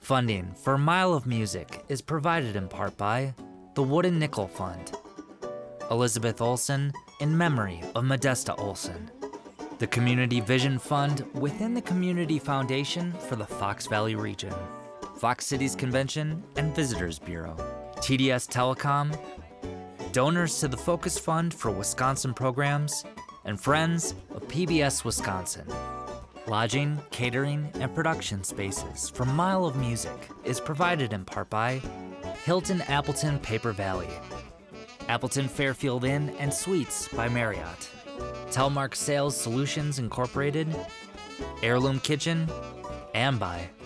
Funding for Mile of Music is provided in part by the Wooden Nickel Fund, Elizabeth Olsen in memory of Modesta Olsen, the Community Vision Fund within the Community Foundation for the Fox Valley region, Fox Cities Convention and Visitors Bureau, TDS Telecom, donors to the Focus Fund for Wisconsin Programs, and friends of PBS Wisconsin. Lodging, catering, and production spaces for Mile of Music is provided in part by Hilton Appleton Paper Valley, Appleton Fairfield Inn and Suites by Marriott, Telmark Sales Solutions Incorporated, Heirloom Kitchen, and by